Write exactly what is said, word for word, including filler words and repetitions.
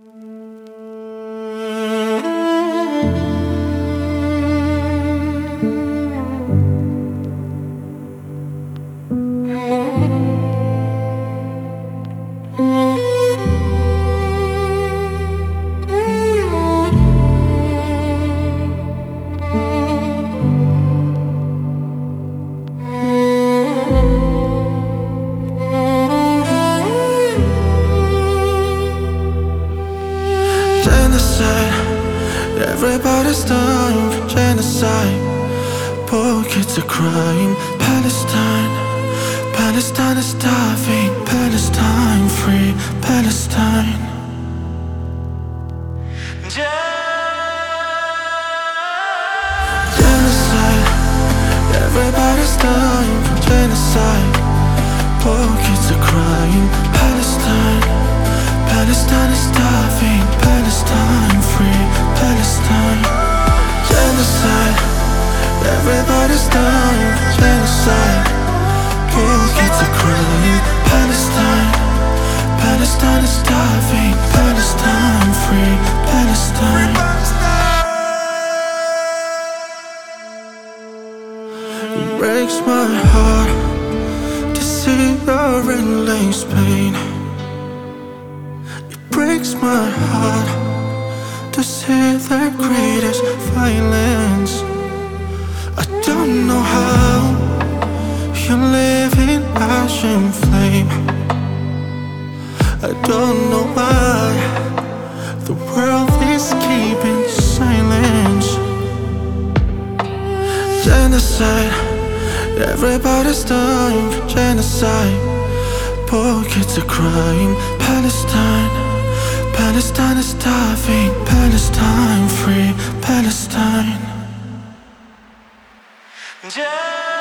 Genocide, everybody's dying. Genocide, poor kids are crying. Palestine, Palestine is starving. Palestine, free Palestine. Genocide, everybody's dying. Genocide, poor kids are crying. Palestine, Palestine is starving. Palestine, free Palestine. Genocide, everybody's dying. Genocide, poor kids are crying. Palestine, Palestine is starving. Palestine, free Palestine. It breaks my heart to see your endless pain. It breaks my heart to see the greatest violence. I don't know how you live in ash and flame. I don't know why the world is keeping silence. Genocide, everybody's dying. Genocide, poor kids are crying. Palestine, Palestine is starving. Palestine, free Palestine.